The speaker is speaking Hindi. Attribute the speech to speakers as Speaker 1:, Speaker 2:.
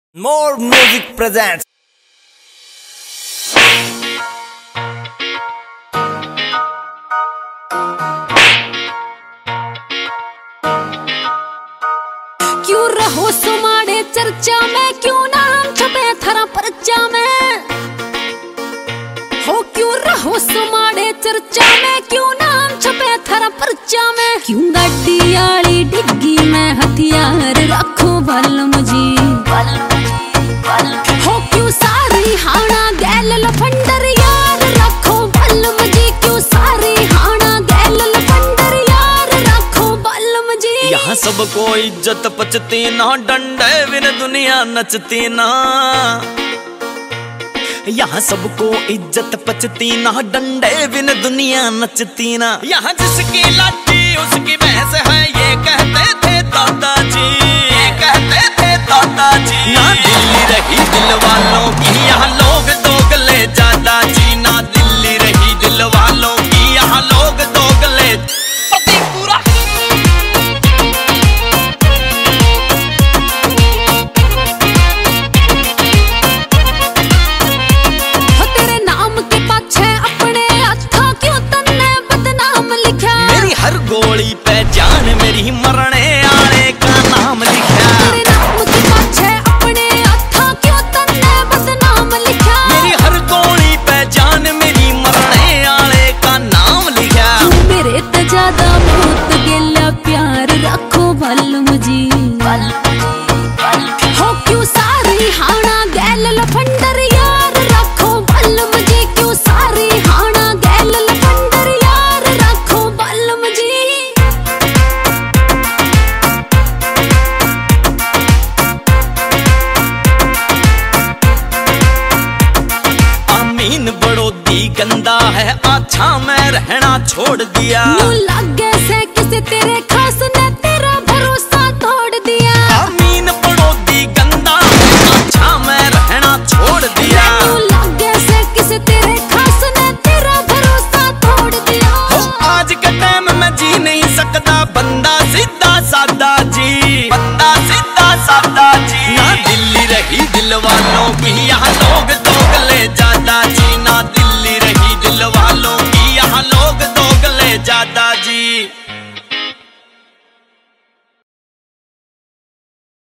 Speaker 1: More Music presents.
Speaker 2: क्यों रहो सुमाड़े चर्चा में, क्यों नाम छपे थरा परचा में। हो क्यों रहो सुमाड़े चर्चा में, क्यों नाम छपे थरा परचा में। क्यों गड्डी आली डिग्गी में हथियार रखो बल मुझी। हो क्यों सारी हाना गैल लफंडर यार रखो बल मुझी। क्यों सारी हाना गैल लफंडर यार रखो बल मुझी।
Speaker 3: यहाँ सबको इज्जत पचती ना, डंडे बिन दुनिया नचती ना। यहाँ सबको इज्जत पचती ना, डंडे बिन दुनिया नचती ना। यहाँ जिसकी लाठी उसकी भैंस है, ये कहते थे दादाजी, ये कहते थे दादाजी। ना दिल्ली रही दिल वालों की, यहाँ लोग दोगले ज्यादा जी। ना दिल्ली रही दिल वालों की, यहाँ लोग दोगले। फतेहपुरा गोली पहचान मेरी, मरने आने का नाम लिखा।
Speaker 2: तेरे नाम के पाछे अपने हथा क्यों तन्ने बदनाम लिखा।
Speaker 3: मेरी हर गोली पहचान मेरी, मरने आने का नाम लिखा।
Speaker 2: मेरे ते ज्यादा बहुत गेला प्यार रखो बल मुझी। हो क्यों सारी हाना गैल लफंडर यार रखो बल मुझी। क्यों सारी हाना गैल लफंडर यार रखो बल मुझी।
Speaker 3: बड़ोदी गंदा है, अच्छा मैं रहना छोड़ दिया।
Speaker 2: लागे से किसी तेरे खास ने तेरा भरोसा तोड़ दिया।
Speaker 3: अमीन बड़ोदी गंदा है, अच्छा मैं रहना छोड़ दिया।
Speaker 2: लागे से किसी तेरे खास ने तेरा भरोसा तोड़ दिया।
Speaker 3: हो आज के टाइम में जी नहीं सकता बंदा सीधा सादा जी, बंदा सीधा सादा जी। ना दिल्ली रही दिल वालों की, यहाँ लोग दोगले ज्यादा जी। ना दिल्ली रही दिल वालों की, यहाँ लोग दोगले ज्यादा।